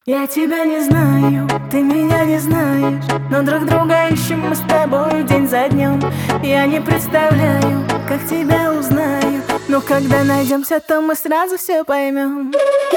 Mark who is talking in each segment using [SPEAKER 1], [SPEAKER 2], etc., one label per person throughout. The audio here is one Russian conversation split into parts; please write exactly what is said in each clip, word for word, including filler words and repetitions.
[SPEAKER 1] Я тебя не знаю, ты меня не знаешь, но друг друга ищем мы с тобой день за днем. Я не представляю, как тебя узнаю, но когда найдемся, то мы сразу все поймем.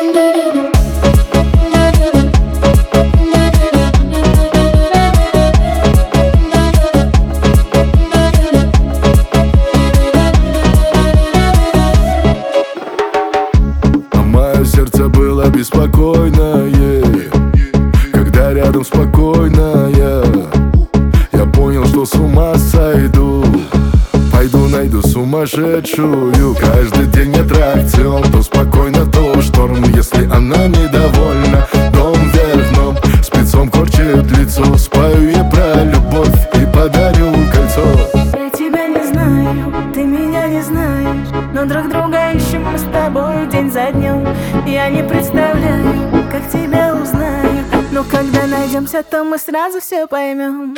[SPEAKER 2] Сердце было беспокойное, когда рядом спокойная. Я понял, что с ума сойду. Пойду найду сумасшедшую. Каждый день аттракцион, то спокойно, то шторм. Если она недовольна, дом вверх дном, спецом корчит лицо. Спою я про любовь и подарю кольцо.
[SPEAKER 1] Я тебя не знаю, ты меня не знаешь, но друг друга ищем мы с тобой день за днем. Я не представляю, как тебя узнаю, но когда найдемся, то мы сразу все поймем.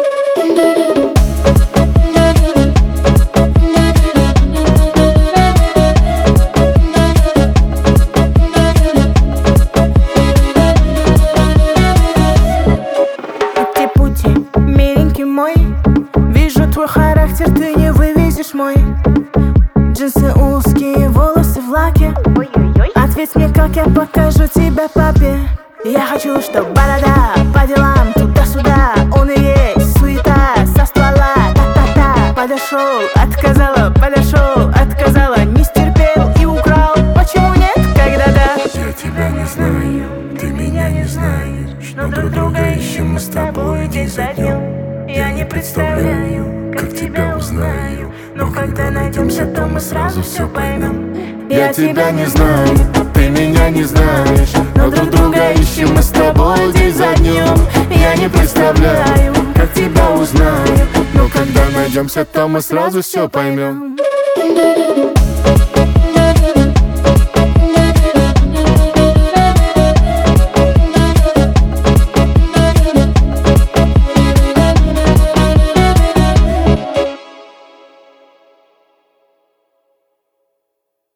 [SPEAKER 1] Пути-пути, миленький мой, вижу твой характер, ты не вывезешь мой. Джинсы узкие, волосы в лаке. Ответь мне, как я покажу тебя папе. Я хочу, чтоб борода по делам туда-сюда. Он и есть суета со ствола. Та-та-та. Подошел, отказала, подошел, отказала. Не стерпел и украл. Почему нет, когда да?
[SPEAKER 2] Я тебя не знаю, ты меня не знаешь, но друг друга ищем мы с тобой день за днем. Я не представляю, как тебя узнаю, но когда найдемся, то мы сразу все поймем. Я тебя не знаю, ты меня не знаешь, но друг друга ищем мы с тобой день за днем. Я не представляю, как тебя узнаю, но когда найдемся, то мы сразу все поймем.